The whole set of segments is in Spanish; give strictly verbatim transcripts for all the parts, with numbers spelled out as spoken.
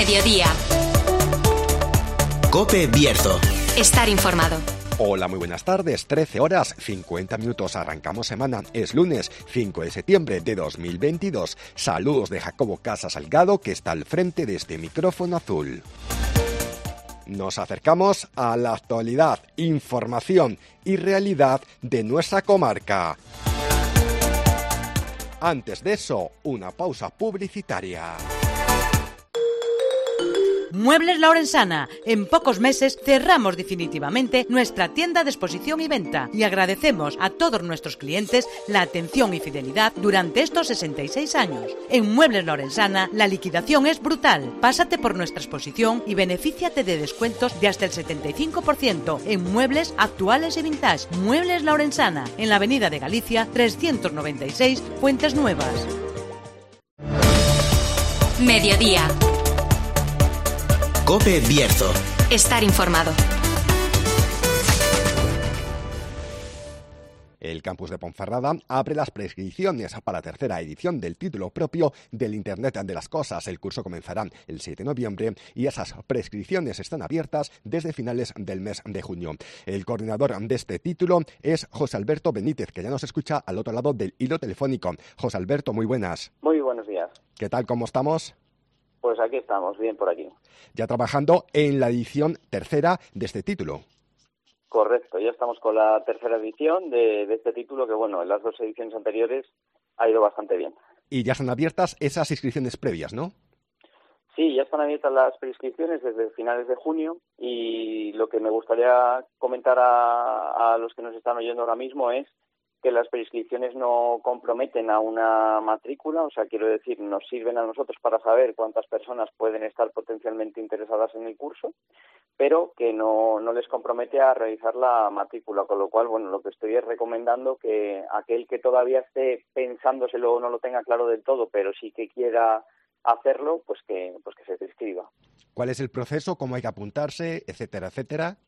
Mediodía. COPE Bierzo. Estar informado. Hola, muy buenas tardes. trece horas, cincuenta minutos. Arrancamos semana. Es lunes, cinco de septiembre de dos mil veintidós. Saludos de Jacobo Casa Salgado, que está al frente de este micrófono azul. Nos acercamos a la actualidad, información y realidad de nuestra comarca. Antes de eso, una pausa publicitaria. Muebles La Orensana. En pocos meses cerramos definitivamente nuestra tienda de exposición y venta y agradecemos a todos nuestros clientes la atención y fidelidad durante estos sesenta y seis años. En Muebles La Orensana la liquidación es brutal. Pásate por nuestra exposición y benefíciate de descuentos de hasta el setenta y cinco por ciento en muebles actuales y vintage. Muebles La Orensana, en la avenida de Galicia trescientos noventa y seis, Fuentes Nuevas. Mediodía. COPE Bierzo. Estar informado. El campus de Ponferrada abre las prescripciones para la tercera edición del título propio del Internet de las Cosas. El curso comenzará el siete de noviembre y esas prescripciones están abiertas desde finales del mes de junio. El coordinador de este título es José Alberto Benítez, que ya nos escucha al otro lado del hilo telefónico. José Alberto, muy buenas. Muy buenos días. ¿Qué tal? ¿Cómo estamos? Pues aquí estamos, bien por aquí. Ya trabajando en la edición tercera de este título. Correcto, ya estamos con la tercera edición de, de este título que, bueno, en las dos ediciones anteriores ha ido bastante bien. Y ya están abiertas esas inscripciones previas, ¿no? Sí, ya están abiertas las prescripciones desde finales de junio y lo que me gustaría comentar a, a los que nos están oyendo ahora mismo es que las prescripciones no comprometen a una matrícula, o sea, quiero decir, nos sirven a nosotros para saber cuántas personas pueden estar potencialmente interesadas en el curso, pero que no, no les compromete a realizar la matrícula, con lo cual, bueno, lo que estoy es recomendando que aquel que todavía esté pensándoselo o no lo tenga claro del todo, pero sí que quiera hacerlo, pues que, pues que se inscriba. ¿Cuál es el proceso? ¿Cómo hay que apuntarse? Etcétera, etcétera.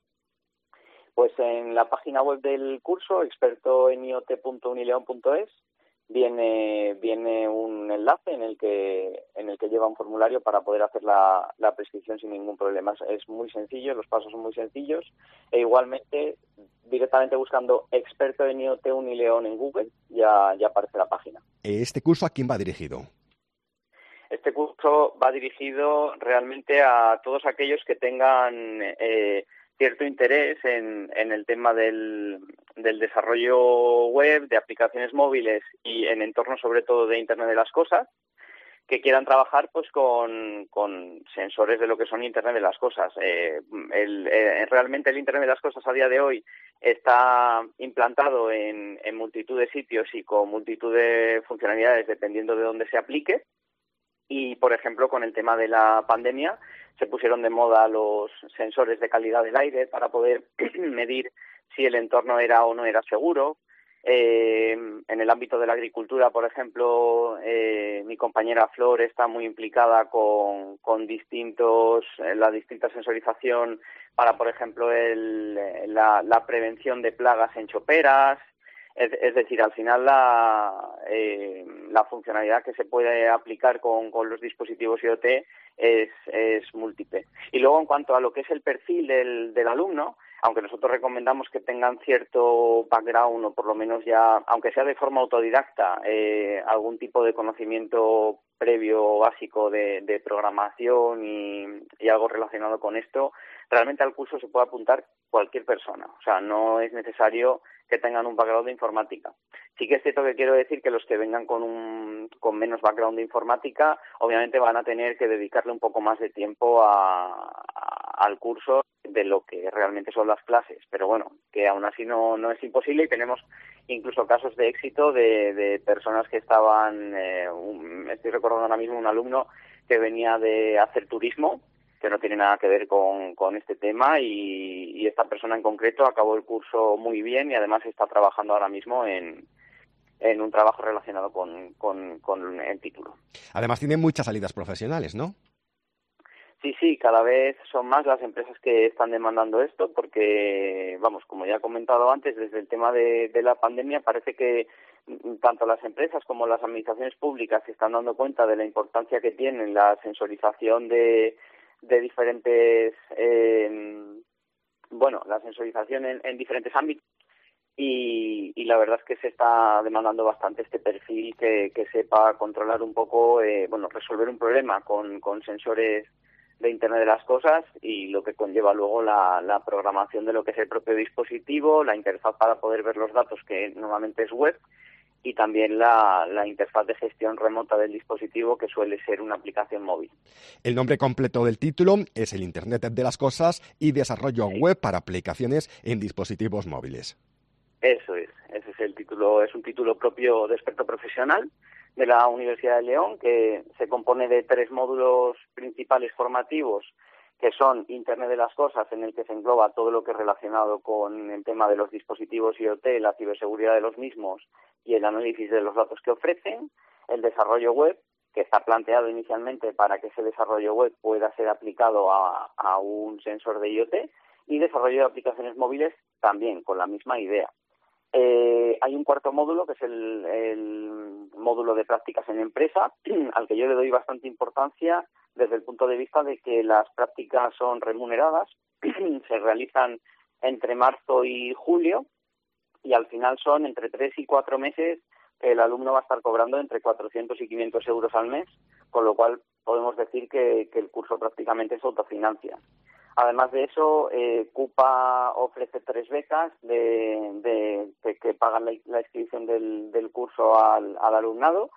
Pues en la página web del curso, experto en i o te punto unileon punto es, viene viene un enlace en el que en el que lleva un formulario para poder hacer la, la prescripción sin ningún problema. Es muy sencillo, los pasos son muy sencillos e igualmente directamente buscando experto en i o te Unileon en Google ya, ya aparece la página. ¿Este curso a quién va dirigido? Este curso va dirigido realmente a todos aquellos que tengan eh, cierto interés en, en el tema del, del desarrollo web, de aplicaciones móviles y en entornos sobre todo de Internet de las Cosas, que quieran trabajar pues con, con sensores de lo que son Internet de las Cosas. Eh, el, eh, realmente el Internet de las Cosas a día de hoy está implantado en, en multitud de sitios y con multitud de funcionalidades dependiendo de dónde se aplique. Y, por ejemplo, con el tema de la pandemia, se pusieron de moda los sensores de calidad del aire para poder medir si el entorno era o no era seguro. Eh, en el ámbito de la agricultura, por ejemplo, eh, mi compañera Flor está muy implicada con, con distintos, la distinta sensorización para, por ejemplo, el, la, la prevención de plagas en choperas. Es, es decir, al final la, eh, la funcionalidad que se puede aplicar con, con los dispositivos I o te es, es múltiple. Y luego, en cuanto a lo que es el perfil del, del alumno, aunque nosotros recomendamos que tengan cierto background o por lo menos ya, aunque sea de forma autodidacta, eh, algún tipo de conocimiento previo básico de, de programación y, y algo relacionado con esto, realmente al curso se puede apuntar cualquier persona. O sea, no es necesario que tengan un background de informática. Sí que es cierto que quiero decir que los que vengan con un con menos background de informática, obviamente van a tener que dedicarle un poco más de tiempo a, a, al curso de lo que realmente son las clases. Pero bueno, que aún así no, no es imposible y tenemos incluso casos de éxito de, de personas que estaban, eh, un, estoy recordando ahora mismo un alumno que venía de hacer turismo, que no tiene nada que ver con, con este tema y, y esta persona en concreto acabó el curso muy bien y además está trabajando ahora mismo en, en un trabajo relacionado con, con, con el título. Además tiene muchas salidas profesionales, ¿no? Sí, sí, cada vez son más las empresas que están demandando esto porque, vamos, como ya he comentado antes, desde el tema de, de la pandemia parece que tanto las empresas como las administraciones públicas se están dando cuenta de la importancia que tiene la sensorización de, de diferentes, eh, bueno, la sensorización en, en diferentes ámbitos. Y, y la verdad es que se está demandando bastante este perfil que, que sepa controlar un poco, eh, bueno, resolver un problema con, con sensores de Internet de las Cosas y lo que conlleva luego la, la programación de lo que es el propio dispositivo, la interfaz para poder ver los datos, que normalmente es web, y también la, la interfaz de gestión remota del dispositivo, que suele ser una aplicación móvil. El nombre completo del título es el Internet de las Cosas y desarrollo Sí. web para aplicaciones en dispositivos móviles. Eso es, ese es el título, es un título propio de experto profesional de la Universidad de León, que se compone de tres módulos principales formativos, que son Internet de las Cosas, en el que se engloba todo lo que es relacionado con el tema de los dispositivos IoT, la ciberseguridad de los mismos y el análisis de los datos que ofrecen, el desarrollo web, que está planteado inicialmente para que ese desarrollo web pueda ser aplicado a, a un sensor de IoT, y desarrollo de aplicaciones móviles también, con la misma idea. Eh, hay un cuarto módulo, que es el, el módulo de prácticas en empresa, al que yo le doy bastante importancia desde el punto de vista de que las prácticas son remuneradas, se realizan entre marzo y julio, y al final son entre tres y cuatro meses que el alumno va a estar cobrando entre cuatrocientos y quinientos euros al mes, con lo cual podemos decir que, que el curso prácticamente se autofinancia. Además de eso, eh, CUPA ofrece tres becas de, de, de que pagan la, la inscripción del, del curso al, al alumnado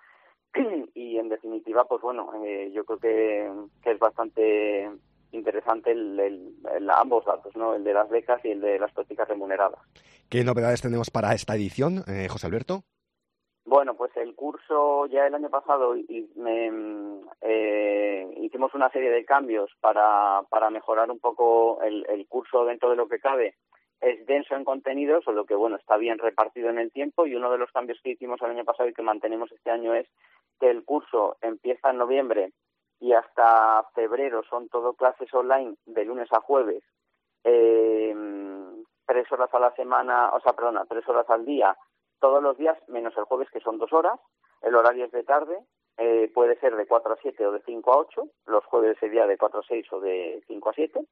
y, en definitiva, pues bueno, eh, yo creo que, que es bastante interesante el, el, el, ambos datos, ¿no? El de las becas y el de las prácticas remuneradas. ¿Qué novedades tenemos para esta edición, eh, José Alberto? Bueno, pues el curso ya el año pasado y me, eh, hicimos una serie de cambios para, para mejorar un poco el, el curso dentro de lo que cabe. Es denso en contenidos, o lo que bueno está bien repartido en el tiempo, y uno de los cambios que hicimos el año pasado y que mantenemos este año es que el curso empieza en noviembre y hasta febrero son todo clases online de lunes a jueves, eh, tres horas a la semana, o sea, perdona, tres horas al día, todos los días, menos el jueves, que son dos horas. El horario es de tarde, eh, puede ser de cuatro a siete o de cinco a ocho. Los jueves sería de cuatro a seis o de cinco a siete.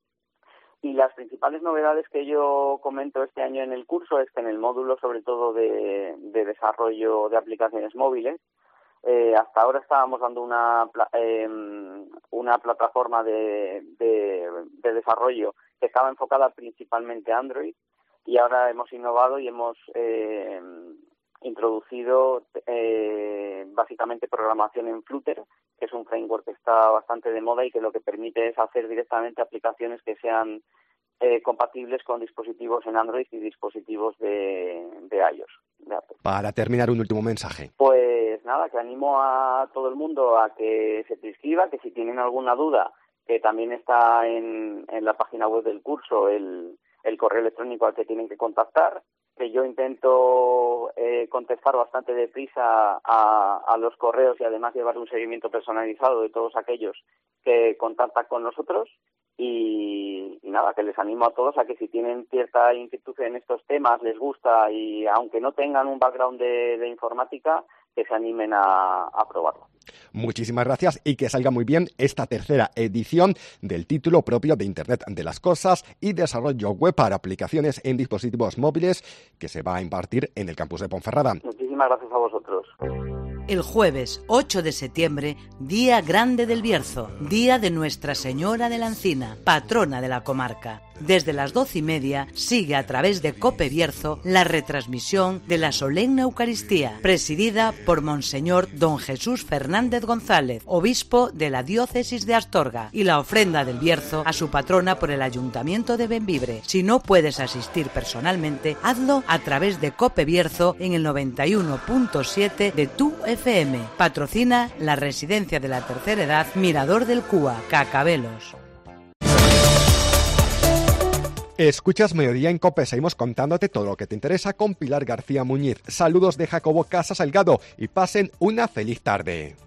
Y las principales novedades que yo comento este año en el curso es que en el módulo, sobre todo de, de desarrollo de aplicaciones móviles, eh, hasta ahora estábamos dando una, eh, una plataforma de, de, de desarrollo que estaba enfocada principalmente a Android. Y ahora hemos innovado y hemos eh, introducido eh, básicamente programación en Flutter, que es un framework que está bastante de moda y que lo que permite es hacer directamente aplicaciones que sean eh, compatibles con dispositivos en Android y dispositivos de, de iOS. De Apple. Para terminar, un último mensaje. Pues nada, que animo a todo el mundo a que se inscriba, que si tienen alguna duda, que también está en, en la página web del curso, el el correo electrónico al que tienen que contactar, que yo intento eh, contestar bastante deprisa a, a los correos y además llevar un seguimiento personalizado de todos aquellos que contactan con nosotros y, y nada, que les animo a todos a que si tienen cierta inquietud en estos temas, les gusta y aunque no tengan un background de, de informática, que se animen a, a probarlo. Muchísimas gracias y que salga muy bien esta tercera edición del título propio de Internet de las Cosas y desarrollo web para aplicaciones en dispositivos móviles que se va a impartir en el campus de Ponferrada. Muchísimas gracias a vosotros. El jueves ocho de septiembre, Día Grande del Bierzo, Día de Nuestra Señora de la Encina, patrona de la comarca. Desde las doce y media sigue a través de COPE Bierzo la retransmisión de la solemne Eucaristía, presidida por Monseñor Don Jesús Fernández González, obispo de la diócesis de Astorga, y la ofrenda del Bierzo a su patrona por el Ayuntamiento de Bembibre. Si no puedes asistir personalmente, hazlo a través de COPE Bierzo en el noventa y uno punto siete de tu F M. Patrocina la Residencia de la Tercera Edad Mirador del Cúa, Cacabelos. Escuchas Mediodía en COPE, seguimos contándote todo lo que te interesa con Pilar García Muñiz. Saludos de Jacobo Casa Salgado y pasen una feliz tarde.